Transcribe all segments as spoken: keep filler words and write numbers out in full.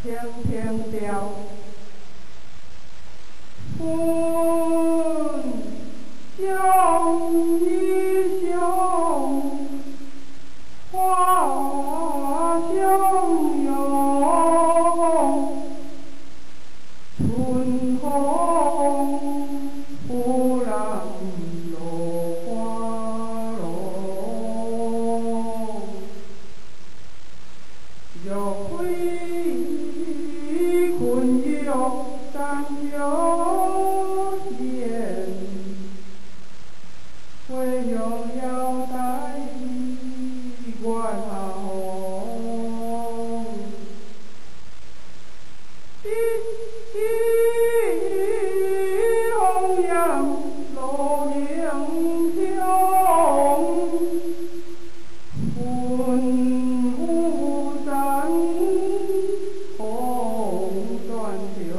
天天调，春香一香，花香浓，春风忽然落花容，又亏困又山又险，唯有要带关红。一一红阳落英雄，云雾山红断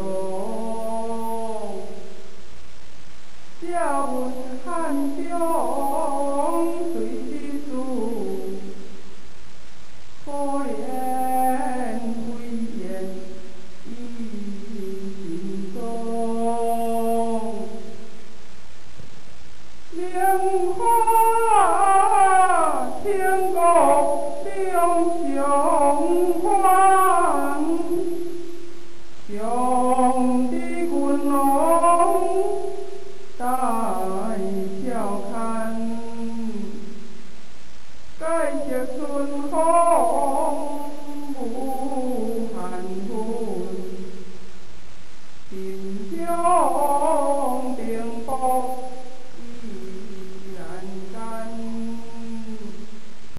桥，笑问汉中谁知主？可怜归雁已心中，莲花天高两相欢，兄弟滚龙带笑看，该结春风。